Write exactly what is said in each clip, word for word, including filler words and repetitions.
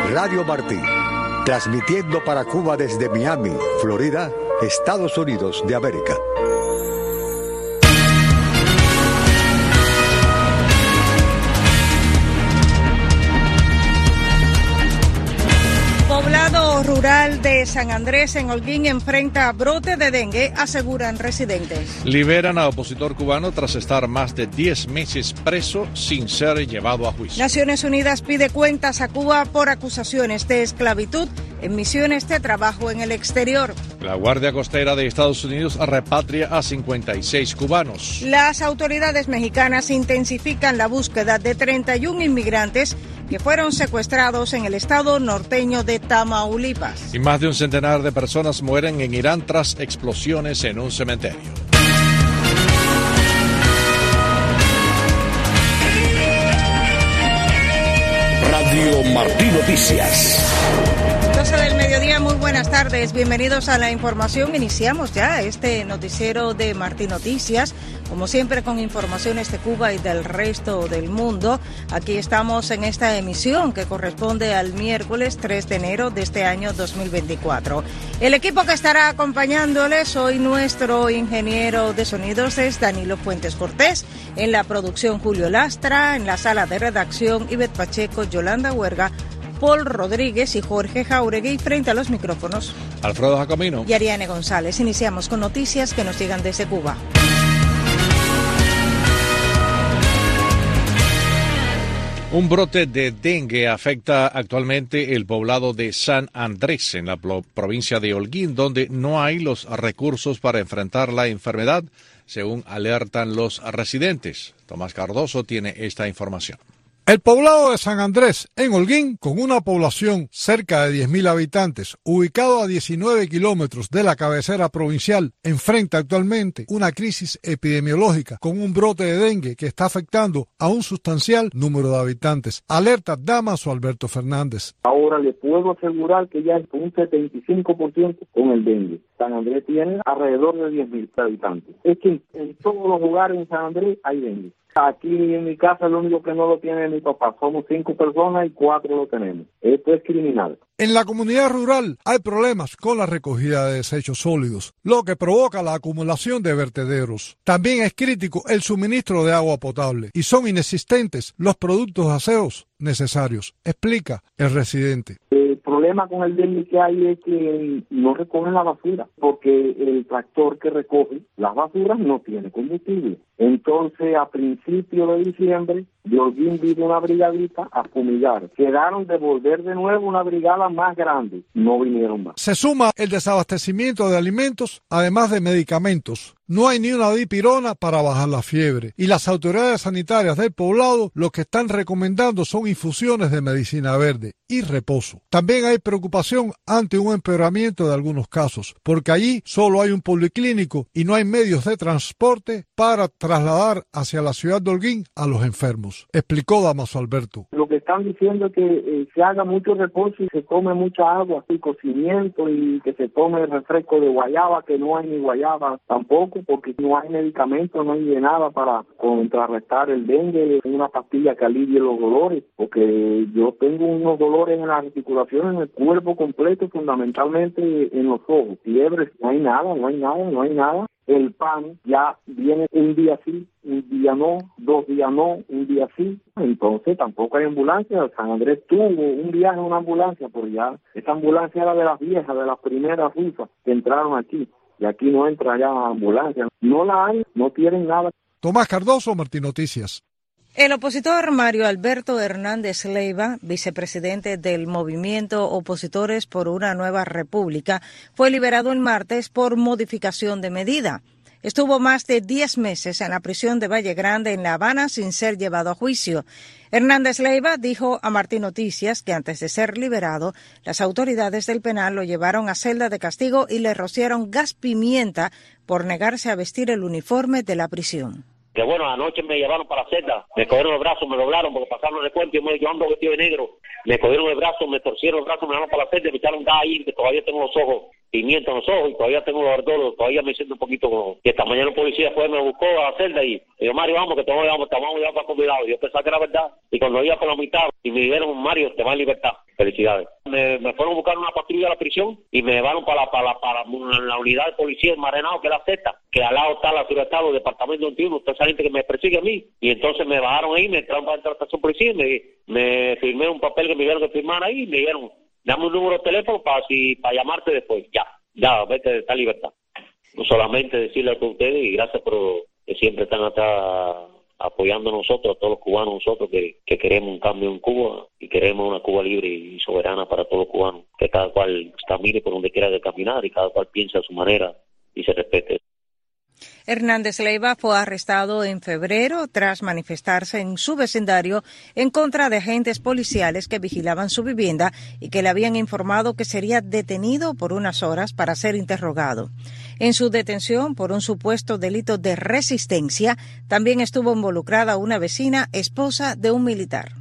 Radio Martí, transmitiendo para Cuba desde Miami, Florida, Estados Unidos de América. Poblado rural de San Andrés en Holguín enfrenta brote de dengue, aseguran residentes. Liberan a opositor cubano tras estar más de diez meses preso sin ser llevado a juicio. Naciones Unidas pide cuentas a Cuba por acusaciones de esclavitud en misiones de trabajo en el exterior. La Guardia Costera de Estados Unidos repatria a cincuenta y seis cubanos. Las autoridades mexicanas intensifican la búsqueda de treinta y un inmigrantes que fueron secuestrados en el estado norteño de Tamaulipas. Y más de un centenar de personas mueren en Irán tras explosiones en un cementerio. Radio Martí Noticias. doce del mediodía, muy buenas tardes, bienvenidos a la información. Iniciamos ya este noticiero de Martí Noticias, como siempre con informaciones de Cuba y del resto del mundo. Aquí estamos en esta emisión que corresponde al miércoles tres de enero de este año dos mil veinticuatro. El equipo que estará acompañándoles hoy, nuestro ingeniero de sonidos es Danilo Fuentes Cortés, en la producción Julio Lastra, en la sala de redacción Ivette Pacheco, Yolanda Huerga, Paul Rodríguez y Jorge Jauregui, frente a los micrófonos Alfredo Jacomino y Ariane González. Iniciamos con noticias que nos llegan desde Cuba. Un brote de dengue afecta actualmente el poblado de San Andrés, en la provincia de Holguín, donde no hay los recursos para enfrentar la enfermedad, según alertan los residentes. Tomás Cardoso tiene esta información. El poblado de San Andrés, en Holguín, con una población cerca de diez mil habitantes, ubicado a diecinueve kilómetros de la cabecera provincial, enfrenta actualmente una crisis epidemiológica con un brote de dengue que está afectando a un sustancial número de habitantes. Alerta Damaso Alberto Fernández. Ahora le puedo asegurar que ya es un setenta y cinco por ciento con el dengue. San Andrés tiene alrededor de diez mil habitantes. Es que en todos los lugares en San Andrés hay dengue. Aquí en mi casa lo único que no lo tiene mi papá. Somos cinco personas y cuatro lo tenemos. Esto es criminal. En la comunidad rural hay problemas con la recogida de desechos sólidos, lo que provoca la acumulación de vertederos. También es crítico el suministro de agua potable y son inexistentes los productos de aseos necesarios, explica el residente. El problema con el dengue que hay es que no recogen la basura, porque el tractor que recoge las basuras no tiene combustible. Entonces, a principios de diciembre, de Holguín vino una brigadita a fumigar. Quedaron de volver de nuevo una brigada más grande. No vinieron más. Se suma el desabastecimiento de alimentos, además de medicamentos. No hay ni una dipirona para bajar la fiebre. Y las autoridades sanitarias del poblado lo que están recomendando son infusiones de medicina verde y reposo. También hay preocupación ante un empeoramiento de algunos casos, porque allí solo hay un policlínico y no hay medios de transporte para trasladar hacia la ciudad de Holguín a los enfermos, explicó Damaso Alberto. Lo que están diciendo es que eh, se haga mucho reposo y se tome mucha agua, y cocimiento, y que se tome refresco de guayaba, que no hay ni guayaba tampoco, porque no hay medicamentos, no hay de nada para contrarrestar el dengue, una pastilla que alivie los dolores, porque yo tengo unos dolores en las articulaciones, en el cuerpo completo, fundamentalmente en los ojos, fiebre, no hay nada, no hay nada, no hay nada. El pan ya viene un día sí, un día no, dos días no, un día sí. Entonces tampoco hay ambulancia. San Andrés tuvo un viaje en una ambulancia, pero ya esa ambulancia era de las viejas, de las primeras rusas que entraron aquí. Y aquí no entra ya ambulancia. No la hay, no tienen nada. Tomás Cardoso, Martí Noticias. El opositor Mario Alberto Hernández Leiva, vicepresidente del movimiento Opositores por una Nueva República, fue liberado el martes por modificación de medida. Estuvo más de diez meses en la prisión de Valle Grande, en La Habana, sin ser llevado a juicio. Hernández Leiva dijo a Martí Noticias que antes de ser liberado, las autoridades del penal lo llevaron a celda de castigo y le rociaron gas pimienta por negarse a vestir el uniforme de la prisión. Que bueno, anoche me llevaron para la celda, me cogieron el brazo, me doblaron porque pasaron el puente y me llevaron vestido de negro, me cogieron el brazo, me torcieron el brazo, me llevaron para la celda, me echaron gas ahí, que todavía tengo los ojos, pimienta en los ojos y todavía tengo los ardores, todavía me siento un poquito como... Que esta mañana el policía después me buscó a la celda y me dijo, Mario, vamos, que te vamos a llevar para convidado. Y yo pensaba que era verdad, y cuando iba por la mitad y me dijeron, Mario, te vas en libertad. Felicidades. Me, me fueron a buscar una patrulla a la prisión y me llevaron para la, para la, para la unidad de policía en Marenao, que es la Z, que al lado está la Ciudad de Estado, el departamento veintiuno, toda esa gente que me persigue a mí. Y entonces me bajaron ahí, me entraron para entrar a la estación policía y me, me firmé un papel que me dijeron que firmar ahí y me dijeron, dame un número de teléfono para, si, para llamarte después. Ya, ya, vete de esta libertad. No solamente decirle a ustedes y gracias por que siempre están acá apoyando a nosotros, a todos los cubanos, nosotros que, que queremos un cambio en Cuba y queremos una Cuba libre y soberana para todos los cubanos, que cada cual camine por donde quiera de caminar y cada cual piense a su manera y se respete. Hernández Leiva fue arrestado en febrero tras manifestarse en su vecindario en contra de agentes policiales que vigilaban su vivienda y que le habían informado que sería detenido por unas horas para ser interrogado. En su detención por un supuesto delito de resistencia, también estuvo involucrada una vecina, esposa de un militar.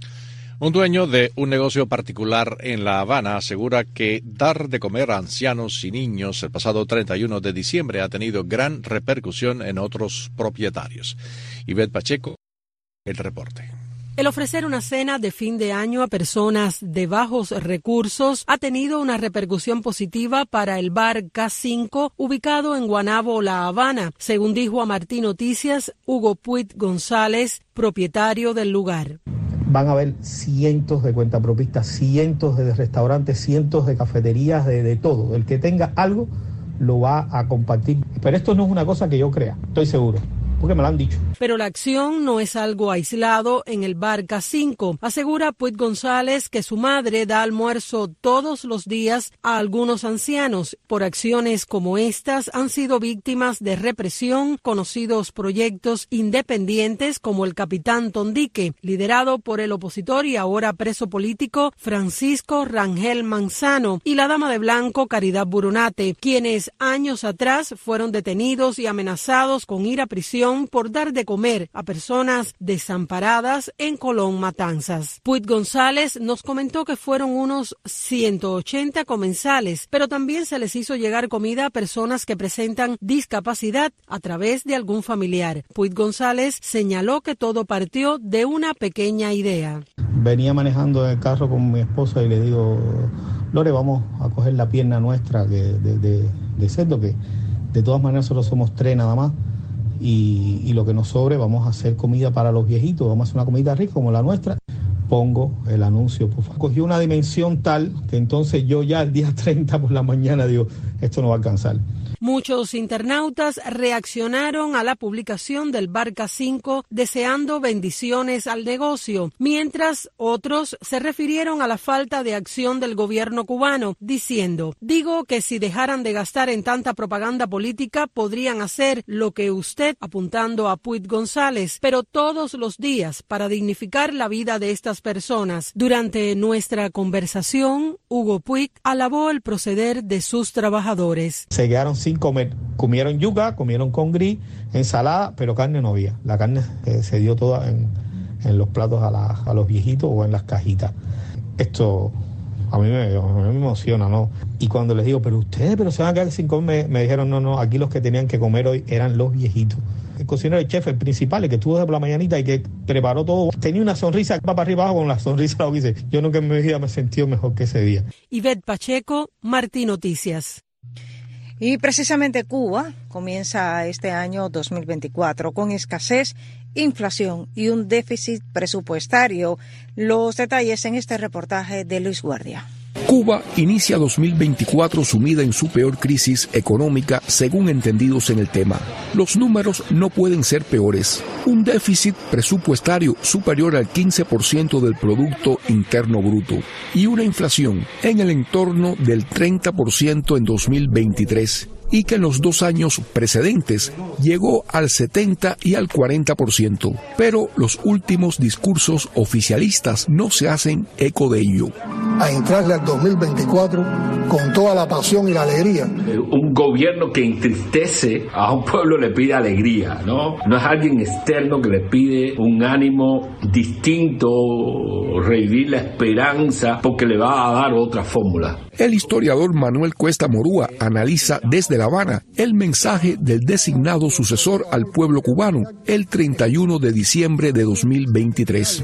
Un dueño de un negocio particular en La Habana asegura que dar de comer a ancianos y niños el pasado treinta y uno de diciembre ha tenido gran repercusión en otros propietarios. Ivette Pacheco, el reporte. El ofrecer una cena de fin de año a personas de bajos recursos ha tenido una repercusión positiva para el bar K cinco, ubicado en Guaynabo, La Habana, según dijo a Martín Noticias Hugo Puig González, propietario del lugar. Van a haber cientos de cuentapropistas, cientos de restaurantes, cientos de cafeterías, de, de todo. El que tenga algo lo va a compartir. Pero esto no es una cosa que yo crea, estoy seguro, porque me lo han dicho. Pero la acción no es algo aislado en el bar K cinco. Asegura Puig González que su madre da almuerzo todos los días a algunos ancianos. Por acciones como estas han sido víctimas de represión conocidos proyectos independientes como el Capitán Tondique, liderado por el opositor y ahora preso político Francisco Rangel Manzano, y la dama de blanco Caridad Buronate, quienes años atrás fueron detenidos y amenazados con ir a prisión por dar de comer a personas desamparadas en Colón, Matanzas. Puig González nos comentó que fueron unos ciento ochenta comensales, pero también se les hizo llegar comida a personas que presentan discapacidad a través de algún familiar. Puig González señaló que todo partió de una pequeña idea. Venía manejando en el carro con mi esposa y le digo, Lore, vamos a coger la pierna nuestra de, de, de, de cerdo, que de todas maneras solo somos tres nada más. Y, y lo que nos sobre vamos a hacer comida para los viejitos, vamos a hacer una comida rica como la nuestra. Pongo el anuncio, por favor. Cogió una dimensión tal que entonces yo ya el día treinta por la mañana digo, esto no va a alcanzar. Muchos internautas reaccionaron a la publicación del bar K cinco deseando bendiciones al negocio, mientras otros se refirieron a la falta de acción del gobierno cubano, diciendo, digo que si dejaran de gastar en tanta propaganda política podrían hacer lo que usted, apuntando a Puig González, pero todos los días para dignificar la vida de estas personas. Durante nuestra conversación, Hugo Puig alabó el proceder de sus trabajadores. Se quedaron sin comer, comieron yuca, comieron con gris, ensalada, pero carne no había. La carne eh, se dio toda en, en los platos a, la, a los viejitos o en las cajitas. Esto a mí, me, a mí me emociona, ¿no? Y cuando les digo, pero ustedes, pero se van a quedar sin comer, me, me dijeron, no, no, aquí los que tenían que comer hoy eran los viejitos. El cocinero, el chef, el principal, el que estuvo desde por la mañanita y que preparó todo, tenía una sonrisa, va para arriba abajo con la sonrisa, lo que hice. Yo nunca en mi vida me he sentido mejor que ese día. Ivette Pacheco, Martín Noticias. Y precisamente Cuba comienza este año dos mil veinticuatro con escasez, inflación y un déficit presupuestario. Los detalles en este reportaje de Luis Guardia. Cuba inicia dos mil veinticuatro sumida en su peor crisis económica, según entendidos en el tema. Los números no pueden ser peores. Un déficit presupuestario superior al quince por ciento del Producto Interno Bruto y una inflación en el entorno del treinta por ciento en dos mil veintitrés. Y que en los dos años precedentes llegó al setenta y al cuarenta por ciento. Pero los últimos discursos oficialistas no se hacen eco de ello. A entrarle al dos mil veinticuatro con toda la pasión y la alegría. Un gobierno que entristece a un pueblo le pide alegría, ¿no? No es alguien externo que le pide un ánimo distinto, revivir la esperanza porque le va a dar otra fórmula. El historiador Manuel Cuesta Morúa analiza desde La Habana el mensaje del designado sucesor al pueblo cubano el treinta y uno de diciembre de dos mil veintitrés.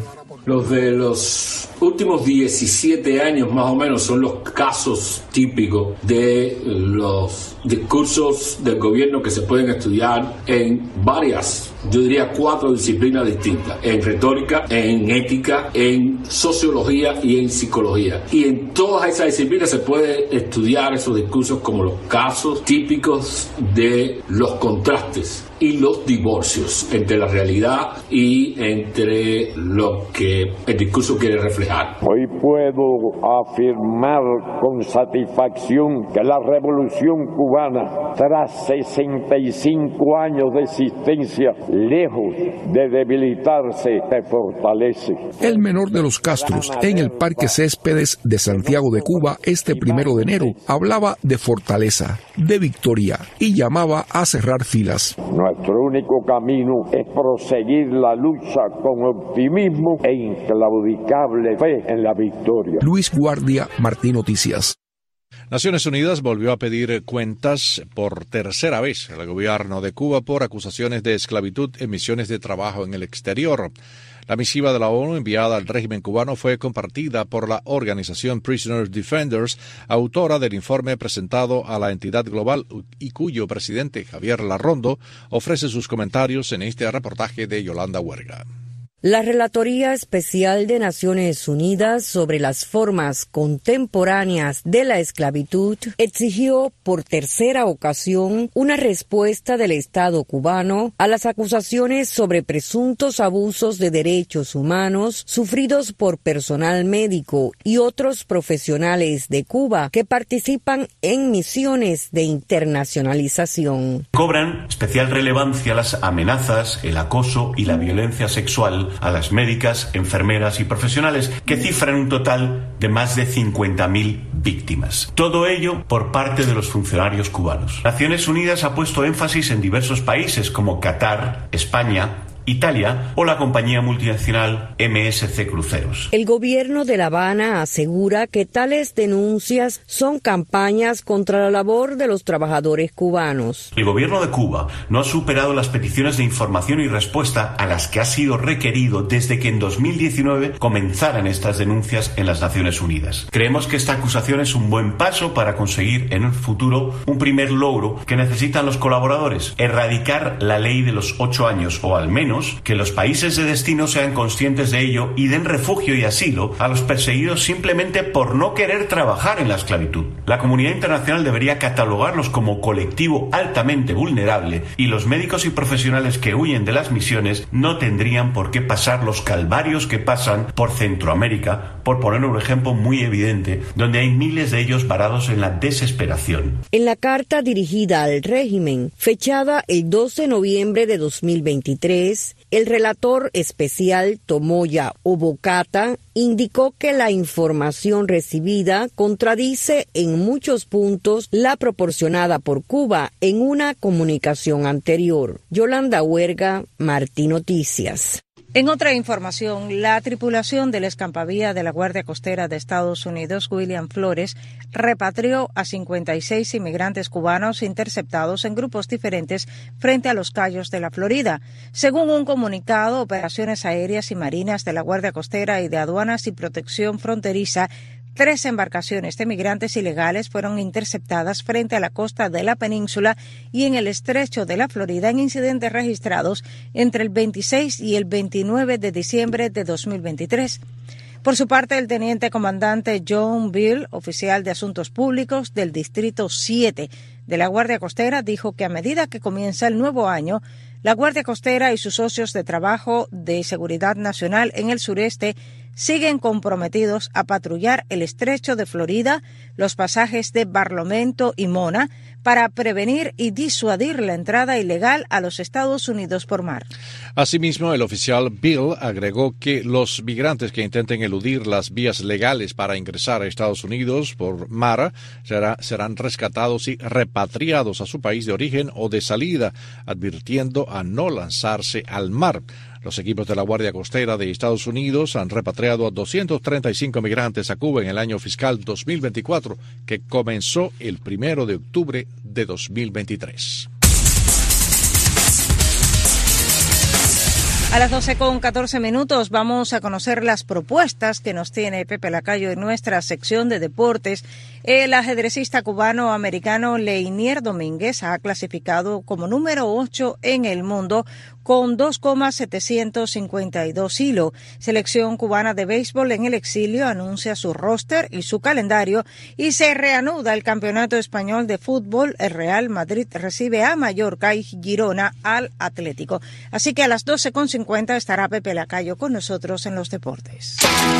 Los de los últimos diecisiete años más o menos son los casos típicos de los discursos del gobierno que se pueden estudiar en varias, yo diría cuatro disciplinas distintas: en retórica, en ética, en sociología y en psicología. Y en todas esas disciplinas se puede estudiar esos discursos como los casos típicos de los contrastes y los divorcios entre la realidad y entre lo que el discurso quiere reflejar. Hoy puedo afirmar con satisfacción que la Revolución Cubana, tras sesenta y cinco años de existencia, lejos de debilitarse, se fortalece. El menor de los Castros, en el Parque Céspedes de Santiago de Cuba, este primero de enero, hablaba de fortaleza, de victoria, y llamaba a cerrar filas. Nuestro único camino es proseguir la lucha con optimismo e inclaudicable fe en la victoria. Luis Guardia, Martín Noticias. Naciones Unidas volvió a pedir cuentas por tercera vez al gobierno de Cuba por acusaciones de esclavitud en misiones de trabajo en el exterior. La misiva de la ONU enviada al régimen cubano fue compartida por la organización Prisoners Defenders, autora del informe presentado a la entidad global y cuyo presidente, Javier Larrondo, ofrece sus comentarios en este reportaje de Yolanda Huerga. La Relatoría Especial de Naciones Unidas sobre las formas contemporáneas de la esclavitud exigió por tercera ocasión una respuesta del Estado cubano a las acusaciones sobre presuntos abusos de derechos humanos sufridos por personal médico y otros profesionales de Cuba que participan en misiones de internacionalización. Cobran especial relevancia las amenazas, el acoso y la violencia sexual a las médicas, enfermeras y profesionales, que cifran un total de más de cincuenta mil víctimas. Todo ello por parte de los funcionarios cubanos. Naciones Unidas ha puesto énfasis en diversos países como Qatar, España, Italia o la compañía multinacional M S C Cruceros. El gobierno de La Habana asegura que tales denuncias son campañas contra la labor de los trabajadores cubanos. El gobierno de Cuba no ha superado las peticiones de información y respuesta a las que ha sido requerido desde que en dos mil diecinueve comenzaran estas denuncias en las Naciones Unidas. Creemos que esta acusación es un buen paso para conseguir en el futuro un primer logro que necesitan los colaboradores: erradicar la ley de los ocho años, o al menos que los países de destino sean conscientes de ello y den refugio y asilo a los perseguidos simplemente por no querer trabajar en la esclavitud. La comunidad internacional debería catalogarlos como colectivo altamente vulnerable y los médicos y profesionales que huyen de las misiones no tendrían por qué pasar los calvarios que pasan por Centroamérica, por poner un ejemplo muy evidente, donde hay miles de ellos varados en la desesperación. En la carta dirigida al régimen, fechada el dos de noviembre de dos mil veintitrés, el relator especial Tomoya Obokata indicó que la información recibida contradice en muchos puntos la proporcionada por Cuba en una comunicación anterior. Yolanda Huerga, Martín Noticias. En otra información, la tripulación del escampavía de la Guardia Costera de Estados Unidos, William Flores, repatrió a cincuenta y seis inmigrantes cubanos interceptados en grupos diferentes frente a los cayos de la Florida. Según un comunicado, operaciones aéreas y marinas de la Guardia Costera y de Aduanas y Protección Fronteriza, tres embarcaciones de migrantes ilegales fueron interceptadas frente a la costa de la península y en el estrecho de la Florida en incidentes registrados entre el veintiséis y el veintinueve de diciembre de dos mil veintitrés. Por su parte, el teniente comandante John Bill, oficial de Asuntos Públicos del Distrito siete de la Guardia Costera, dijo que a medida que comienza el nuevo año, la Guardia Costera y sus socios de trabajo de seguridad nacional en el sureste siguen comprometidos a patrullar el estrecho de Florida, los pasajes de Barlovento y Mona, para prevenir y disuadir la entrada ilegal a los Estados Unidos por mar. Asimismo, el oficial Bill agregó que los migrantes que intenten eludir las vías legales para ingresar a Estados Unidos por mar será, serán rescatados y repatriados a su país de origen o de salida, advirtiendo a no lanzarse al mar. Los equipos de la Guardia Costera de Estados Unidos han repatriado a doscientos treinta y cinco migrantes a Cuba en el año fiscal dos mil veinticuatro, que comenzó el primero de octubre de dos mil veintitrés. A las doce con catorce minutos vamos a conocer las propuestas que nos tiene Pepe Lacayo en nuestra sección de deportes. El ajedrecista cubano-americano Leinier Domínguez ha clasificado como número ocho en el mundo con dos coma setecientos cincuenta y dos hilos. Selección cubana de béisbol en el exilio anuncia su roster y su calendario y se reanuda el campeonato español de fútbol. El Real Madrid recibe a Mallorca y Girona al Atlético. Así que a las doce con cincuenta estará Pepe Lacayo con nosotros en los deportes.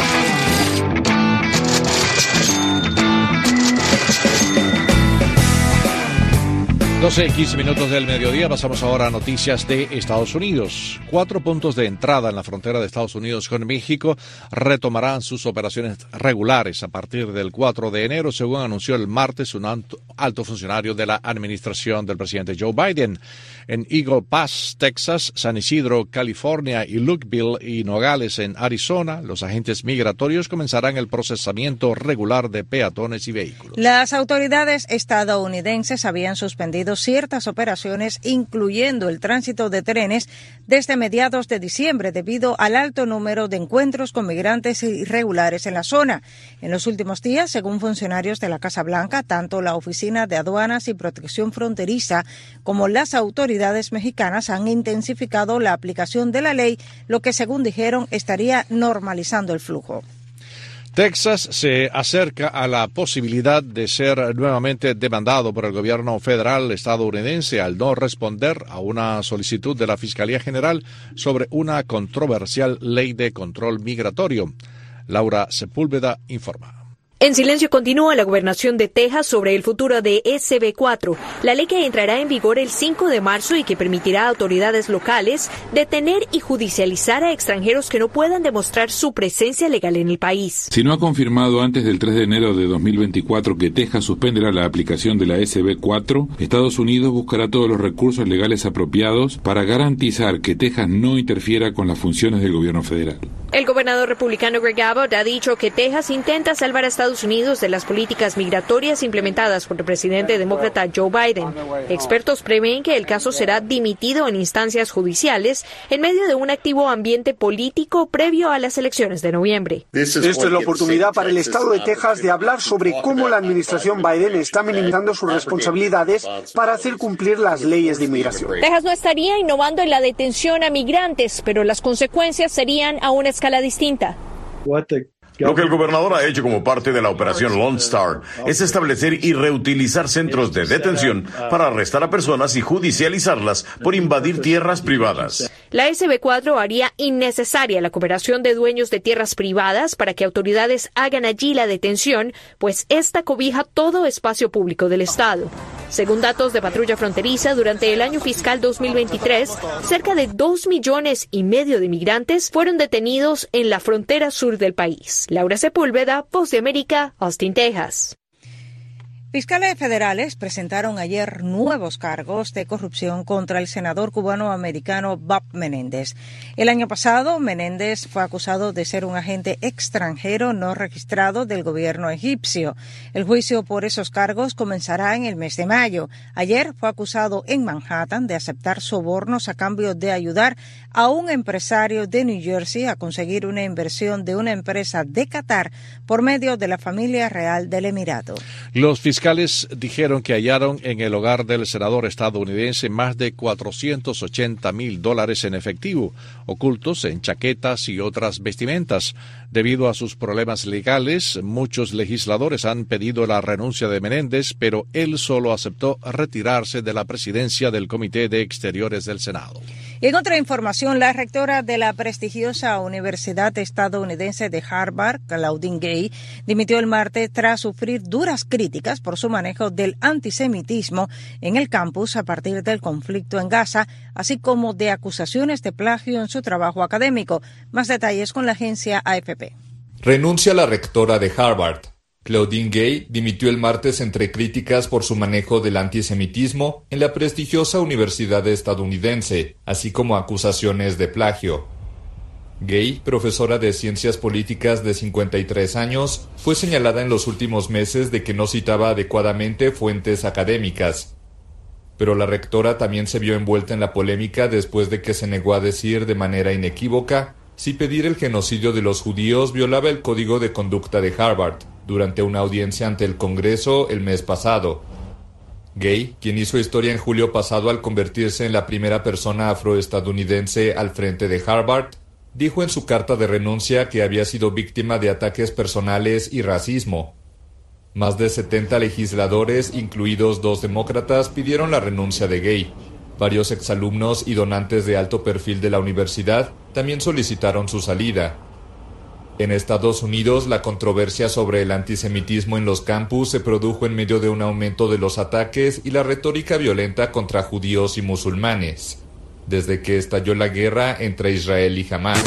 doce y quince minutos del mediodía, pasamos ahora a noticias de Estados Unidos. Cuatro puntos de entrada en la frontera de Estados Unidos con México retomarán sus operaciones regulares a partir del cuatro de enero, según anunció el martes un alto funcionario de la administración del presidente Joe Biden. En Eagle Pass, Texas, San Isidro, California y Lukeville y Nogales en Arizona, los agentes migratorios comenzarán el procesamiento regular de peatones y vehículos. Las autoridades estadounidenses habían suspendido ciertas operaciones, incluyendo el tránsito de trenes, desde mediados de diciembre debido al alto número de encuentros con migrantes irregulares en la zona. En los últimos días, según funcionarios de la Casa Blanca, tanto la Oficina de Aduanas y Protección Fronteriza como las autoridades mexicanas han intensificado la aplicación de la ley, lo que, según dijeron, estaría normalizando el flujo. Texas se acerca a la posibilidad de ser nuevamente demandado por el gobierno federal estadounidense al no responder a una solicitud de la Fiscalía General sobre una controversial ley de control migratorio. Laura Sepúlveda informa. En silencio continúa la gobernación de Texas sobre el futuro de S B cuatro, la ley que entrará en vigor el cinco de marzo y que permitirá a autoridades locales detener y judicializar a extranjeros que no puedan demostrar su presencia legal en el país. Si no ha confirmado antes del tres de enero de dos mil veinticuatro que Texas suspenderá la aplicación de la S B cuatro, Estados Unidos buscará todos los recursos legales apropiados para garantizar que Texas no interfiera con las funciones del gobierno federal. El gobernador republicano Greg Abbott ha dicho que Texas intenta salvar a Estados Unidos de las políticas migratorias implementadas por el presidente demócrata Joe Biden. Expertos prevén que el caso será dimitido en instancias judiciales en medio de un activo ambiente político previo a las elecciones de noviembre. Esta es la oportunidad para el estado de Texas de hablar sobre cómo la administración Biden está minimizando sus responsabilidades para hacer cumplir las leyes de inmigración. Texas no estaría innovando en la detención a migrantes, pero las consecuencias serían a una escala distinta. Lo que el gobernador ha hecho como parte de la operación Lone Star es establecer y reutilizar centros de detención para arrestar a personas y judicializarlas por invadir tierras privadas. La S B cuatro haría innecesaria la cooperación de dueños de tierras privadas para que autoridades hagan allí la detención, pues esta cobija todo espacio público del Estado. Según datos de Patrulla Fronteriza, durante el año fiscal dos mil veintitrés, cerca de dos millones y medio de migrantes fueron detenidos en la frontera sur del país. Laura Sepúlveda, Voz de América, Austin, Texas. Fiscales federales presentaron ayer nuevos cargos de corrupción contra el senador cubano-americano Bob Menéndez. El año pasado, Menéndez fue acusado de ser un agente extranjero no registrado del gobierno egipcio. El juicio por esos cargos comenzará en el mes de mayo. Ayer fue acusado en Manhattan de aceptar sobornos a cambio de ayudar a un empresario de New Jersey a conseguir una inversión de una empresa de Qatar por medio de la familia real del Emirato. Los fiscales dijeron que hallaron en el hogar del senador estadounidense más de cuatrocientos ochenta mil dólares en efectivo, ocultos en chaquetas y otras vestimentas. Debido a sus problemas legales, muchos legisladores han pedido la renuncia de Menéndez, pero él solo aceptó retirarse de la presidencia del Comité de Exteriores del Senado. Y en otra información, la rectora de la prestigiosa Universidad estadounidense de Harvard, Claudine Gay, dimitió el martes tras sufrir duras críticas por su manejo del antisemitismo en el campus a partir del conflicto en Gaza, así como de acusaciones de plagio en su trabajo académico. Más detalles con la agencia A F P. Renuncia la rectora de Harvard. Claudine Gay dimitió el martes entre críticas por su manejo del antisemitismo en la prestigiosa universidad estadounidense, así como acusaciones de plagio. Gay, profesora de ciencias políticas de cincuenta y tres años, fue señalada en los últimos meses de que no citaba adecuadamente fuentes académicas. pero la rectora también se vio envuelta en la polémica después de que se negó a decir de manera inequívoca si pedir el genocidio de los judíos violaba el código de conducta de Harvard durante una audiencia ante el Congreso el mes pasado. Gay, quien hizo historia en julio pasado al convertirse en la primera persona afroestadounidense al frente de Harvard, dijo en su carta de renuncia que había sido víctima de ataques personales y racismo. Más de setenta legisladores, incluidos dos demócratas, pidieron la renuncia de Gay. Varios exalumnos y donantes de alto perfil de la universidad también solicitaron su salida. En Estados Unidos, la controversia sobre el antisemitismo en los campus se produjo en medio de un aumento de los ataques y la retórica violenta contra judíos y musulmanes, desde que estalló la guerra entre Israel y Hamás.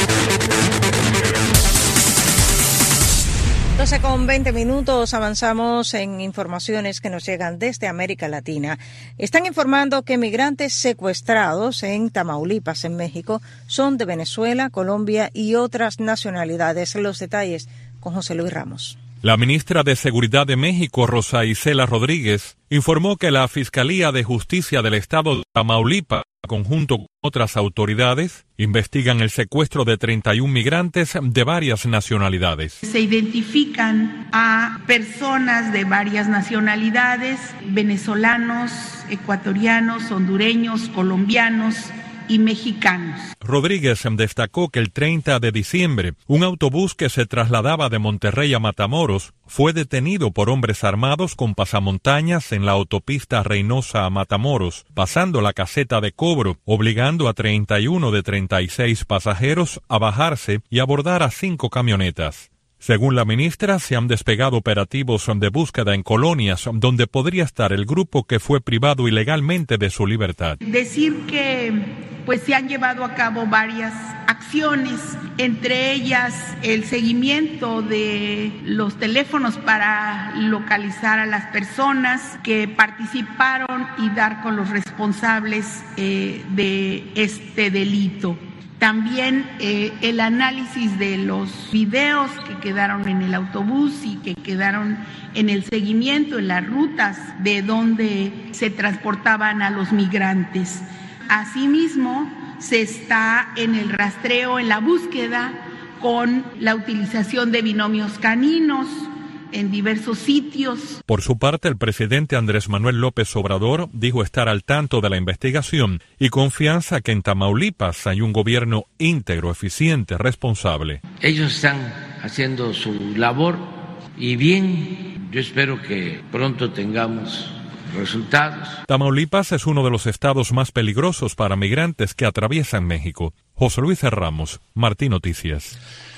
doce con veinte minutos, avanzamos en informaciones que nos llegan desde América Latina. Están informando que migrantes secuestrados en Tamaulipas, en México, son de Venezuela, Colombia y otras nacionalidades. Los detalles con José Luis Ramos. La ministra de Seguridad de México, Rosa Isela Rodríguez, informó que la Fiscalía de Justicia del Estado de Tamaulipas, conjunto con otras autoridades, investigan el secuestro de treinta y un migrantes de varias nacionalidades. Se identifican a personas de varias nacionalidades, venezolanos, ecuatorianos, hondureños, colombianos y mexicanos. Rodríguez destacó que el treinta de diciembre, un autobús que se trasladaba de Monterrey a Matamoros fue detenido por hombres armados con pasamontañas en la autopista Reynosa a Matamoros, pasando la caseta de cobro, obligando a treinta y uno de treinta y seis pasajeros a bajarse y abordar a cinco camionetas. Según la ministra, se han despegado operativos de búsqueda en colonias donde podría estar el grupo que fue privado ilegalmente de su libertad. Decir que pues se han llevado a cabo varias acciones, entre ellas el seguimiento de los teléfonos para localizar a las personas que participaron y dar con los responsables eh, de este delito. También eh, el análisis de los videos que quedaron en el autobús y que quedaron en el seguimiento, en las rutas de donde se transportaban a los migrantes. Asimismo, se está en el rastreo, en la búsqueda con la utilización de binomios caninos en diversos sitios. Por su parte, el presidente Andrés Manuel López Obrador dijo estar al tanto de la investigación y confianza que en Tamaulipas hay un gobierno íntegro, eficiente, responsable. Ellos están haciendo su labor y bien, yo espero que pronto tengamos resultados. Tamaulipas es uno de los estados más peligrosos para migrantes que atraviesan México. José Luis Ramos, Martín Noticias.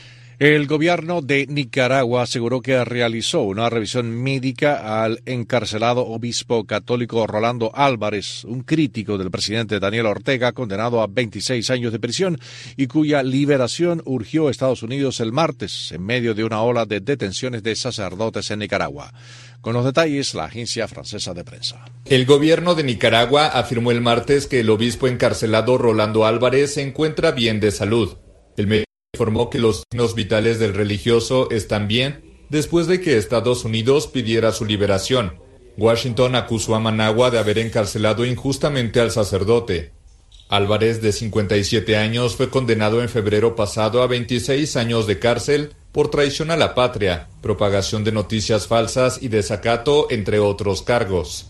El gobierno de Nicaragua aseguró que realizó una revisión médica al encarcelado obispo católico Rolando Álvarez, un crítico del presidente Daniel Ortega, condenado a veintiséis años de prisión y cuya liberación urgió a Estados Unidos el martes en medio de una ola de detenciones de sacerdotes en Nicaragua. Con los detalles, la agencia francesa de prensa. El gobierno de Nicaragua afirmó el martes que el obispo encarcelado Rolando Álvarez se encuentra bien de salud. El médico informó que los signos vitales del religioso están bien después de que Estados Unidos pidiera su liberación. Washington acusó a Managua de haber encarcelado injustamente al sacerdote. Álvarez, de cincuenta y siete años, fue condenado en febrero pasado a veintiséis años de cárcel por traición a la patria, propagación de noticias falsas y desacato, entre otros cargos.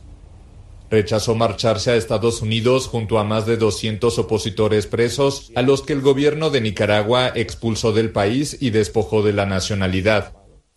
Rechazó marcharse a Estados Unidos junto a más de doscientos opositores presos, a los que el gobierno de Nicaragua expulsó del país y despojó de la nacionalidad.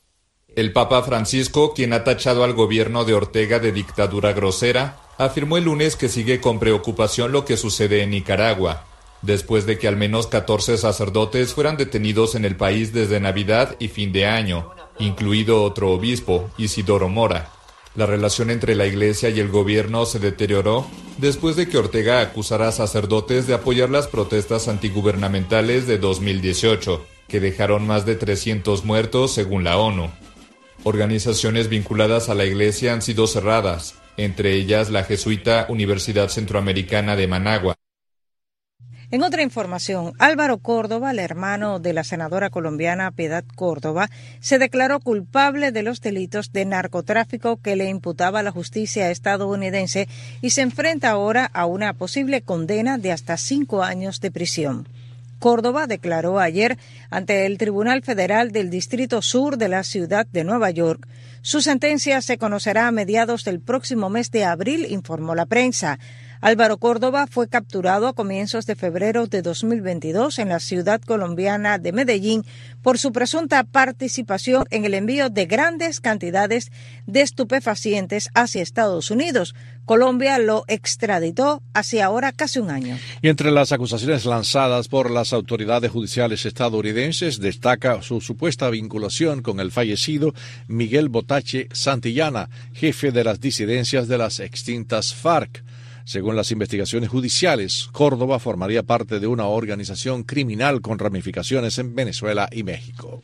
El Papa Francisco, quien ha tachado al gobierno de Ortega de dictadura grosera, afirmó el lunes que sigue con preocupación lo que sucede en Nicaragua, después de que al menos catorce sacerdotes fueran detenidos en el país desde Navidad y fin de año, incluido otro obispo, Isidoro Mora. La relación entre la Iglesia y el gobierno se deterioró después de que Ortega acusara a sacerdotes de apoyar las protestas antigubernamentales de dos mil dieciocho, que dejaron más de trescientos muertos según la ONU. Organizaciones vinculadas a la Iglesia han sido cerradas, entre ellas la jesuita Universidad Centroamericana de Managua. En otra información, Álvaro Córdoba, el hermano de la senadora colombiana Piedad Córdoba, se declaró culpable de los delitos de narcotráfico que le imputaba la justicia estadounidense y se enfrenta ahora a una posible condena de hasta cinco años de prisión. Córdoba declaró ayer ante el Tribunal Federal del Distrito Sur de la ciudad de Nueva York. Su sentencia se conocerá a mediados del próximo mes de abril, informó la prensa. Álvaro Córdoba fue capturado a comienzos de febrero de dos mil veintidós en la ciudad colombiana de Medellín por su presunta participación en el envío de grandes cantidades de estupefacientes hacia Estados Unidos. Colombia lo extraditó hace ahora casi un año. Y entre las acusaciones lanzadas por las autoridades judiciales estadounidenses destaca su supuesta vinculación con el fallecido Miguel Botache Santillana, jefe de las disidencias de las extintas FARC. Según las investigaciones judiciales, Córdoba formaría parte de una organización criminal con ramificaciones en Venezuela y México.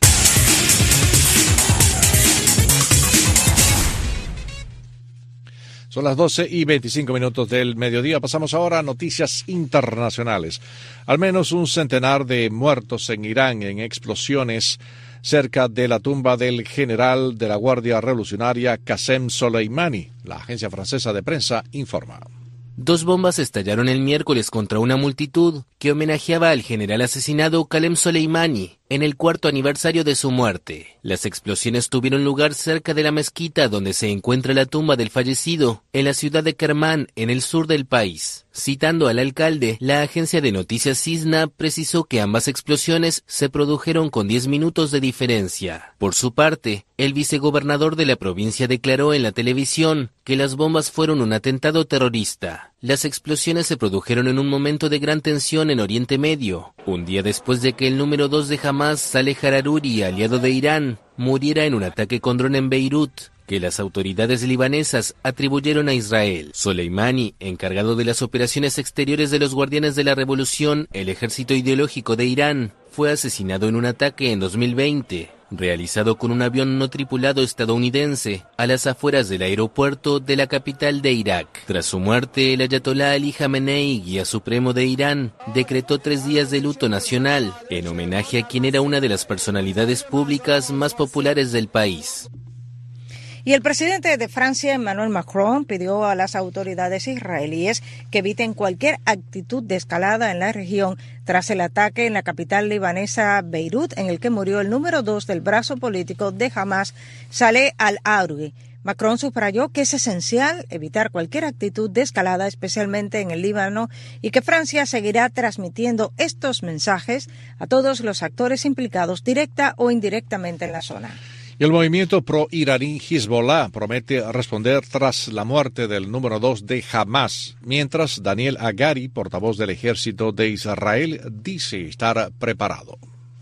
Son las doce y veinticinco minutos del mediodía. Pasamos ahora a noticias internacionales. Al menos un centenar de muertos en Irán en explosiones cerca de la tumba del general de la Guardia Revolucionaria Qasem Soleimani. La agencia francesa de prensa informa. Dos bombas estallaron el miércoles contra una multitud que homenajeaba al general asesinado Qasem Soleimani en el cuarto aniversario de su muerte. Las explosiones tuvieron lugar cerca de la mezquita donde se encuentra la tumba del fallecido, en la ciudad de Kermán, en el sur del país. Citando al alcalde, la agencia de noticias SISNA precisó que ambas explosiones se produjeron con diez minutos de diferencia. Por su parte, el vicegobernador de la provincia declaró en la televisión que las bombas fueron un atentado terrorista. Las explosiones se produjeron en un momento de gran tensión en Oriente Medio, un día después de que el número dos de Hamas, Saleh Hararuri, aliado de Irán, muriera en un ataque con dron en Beirut, que las autoridades libanesas atribuyeron a Israel. Soleimani, encargado de las operaciones exteriores de los Guardianes de la Revolución, el ejército ideológico de Irán, fue asesinado en un ataque en dos mil veinte, realizado con un avión no tripulado estadounidense a las afueras del aeropuerto de la capital de Irak. Tras su muerte, el ayatolá Ali Jamenei, guía supremo de Irán, decretó tres días de luto nacional en homenaje a quien era una de las personalidades públicas más populares del país. Y el presidente de Francia, Emmanuel Macron, pidió a las autoridades israelíes que eviten cualquier actitud de escalada en la región tras el ataque en la capital libanesa Beirut, en el que murió el número dos del brazo político de Hamas, Saleh al-Aruri. Macron subrayó que es esencial evitar cualquier actitud de escalada, especialmente en el Líbano, y que Francia seguirá transmitiendo estos mensajes a todos los actores implicados directa o indirectamente en la zona. Y el movimiento pro-iraní Hezbollah promete responder tras la muerte del número dos de Hamas, mientras Daniel Hagari, portavoz del ejército de Israel, dice estar preparado.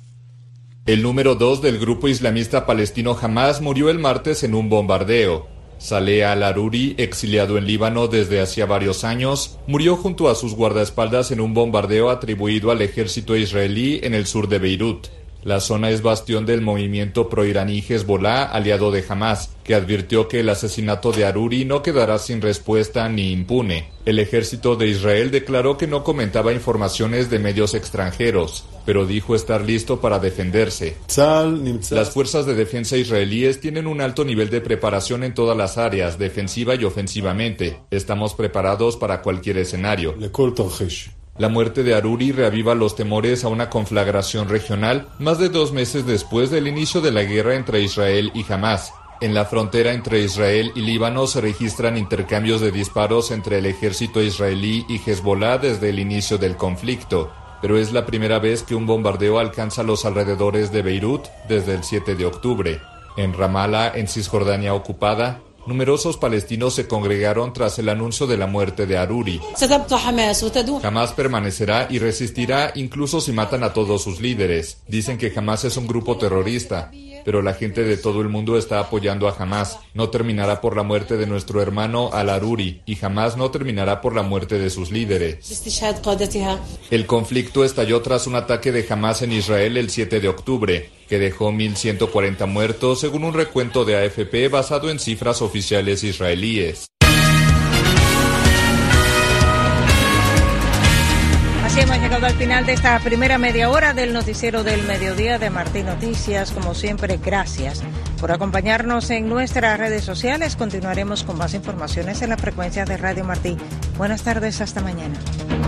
El número dos del grupo islamista palestino Hamas murió el martes en un bombardeo. Saleh al-Aruri, exiliado en Líbano desde hacía varios años, murió junto a sus guardaespaldas en un bombardeo atribuido al ejército israelí en el sur de Beirut. La zona es bastión del movimiento proiraní Hezbollah, aliado de Hamas, que advirtió que el asesinato de Aruri no quedará sin respuesta ni impune. El ejército de Israel declaró que no comentaba informaciones de medios extranjeros, pero dijo estar listo para defenderse. Las fuerzas de defensa israelíes tienen un alto nivel de preparación en todas las áreas, defensiva y ofensivamente. Estamos preparados para cualquier escenario. La muerte de Aruri reaviva los temores a una conflagración regional más de dos meses después del inicio de la guerra entre Israel y Hamas. En la frontera entre Israel y Líbano se registran intercambios de disparos entre el ejército israelí y Hezbollah desde el inicio del conflicto, pero es la primera vez que un bombardeo alcanza los alrededores de Beirut desde el siete de octubre. En Ramallah, en Cisjordania ocupada, numerosos palestinos se congregaron tras el anuncio de la muerte de Aruri. Hamas permanecerá y resistirá incluso si matan a todos sus líderes. Dicen que Hamas es un grupo terrorista, pero la gente de todo el mundo está apoyando a Hamas. No terminará por la muerte de nuestro hermano al-Aruri y jamás no terminará por la muerte de sus líderes. El conflicto estalló tras un ataque de Hamas en Israel el siete de octubre, que dejó mil ciento cuarenta muertos, según un recuento de A F P basado en cifras oficiales israelíes. Así hemos llegado al final de esta primera media hora del noticiero del mediodía de Martín Noticias. Como siempre, gracias por acompañarnos en nuestras redes sociales. Continuaremos con más informaciones en la frecuencia de Radio Martí. Buenas tardes, hasta mañana.